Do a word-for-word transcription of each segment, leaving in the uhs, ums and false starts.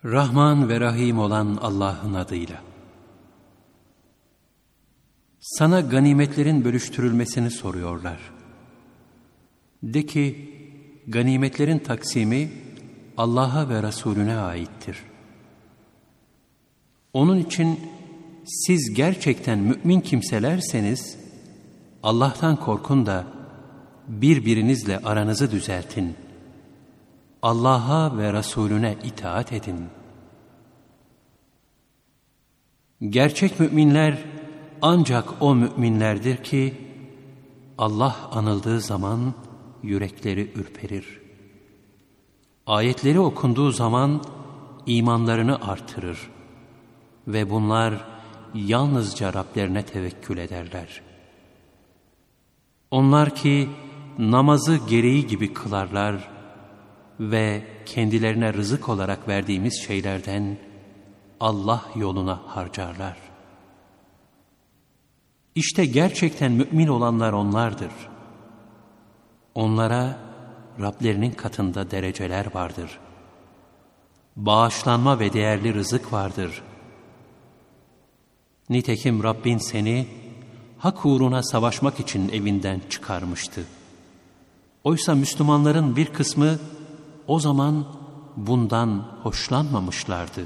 Rahman ve Rahim olan Allah'ın adıyla. Sana ganimetlerin bölüştürülmesini soruyorlar. De ki, ganimetlerin taksimi Allah'a ve Resulüne aittir. Onun için siz gerçekten mümin kimselerseniz, Allah'tan korkun da birbirinizle aranızı düzeltin. Allah'a ve Resulüne itaat edin. Gerçek müminler ancak o müminlerdir ki Allah anıldığı zaman yürekleri ürperir. Ayetleri okunduğu zaman imanlarını artırır ve bunlar yalnızca Rablerine tevekkül ederler. Onlar ki namazı gereği gibi kılarlar ve kendilerine rızık olarak verdiğimiz şeylerden Allah yoluna harcarlar. İşte gerçekten mümin olanlar onlardır. Onlara Rablerinin katında dereceler vardır. Bağışlanma ve değerli rızık vardır. Nitekim Rabbin seni hak uğruna savaşmak için evinden çıkarmıştı. Oysa Müslümanların bir kısmı o zaman bundan hoşlanmamışlardı.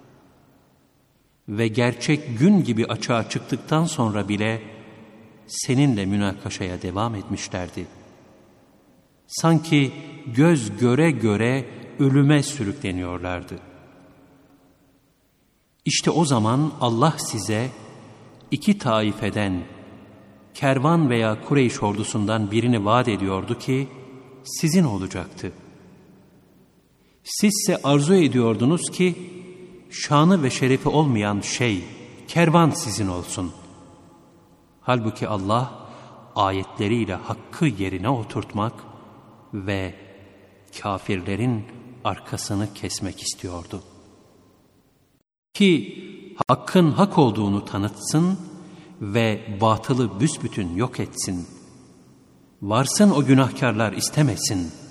Ve gerçek gün gibi açığa çıktıktan sonra bile seninle münakaşaya devam etmişlerdi. Sanki göz göre göre ölüme sürükleniyorlardı. İşte o zaman Allah size iki taifeden, kervan veya Kureyş ordusundan birini vaat ediyordu ki sizin olacaktı. Sizse arzu ediyordunuz ki şanı ve şerefi olmayan şey, kervan sizin olsun. Halbuki Allah ayetleriyle hakkı yerine oturtmak ve kafirlerin arkasını kesmek istiyordu. Ki hakkın hak olduğunu tanıtsın ve batılı büsbütün yok etsin. Varsın o günahkarlar istemesin.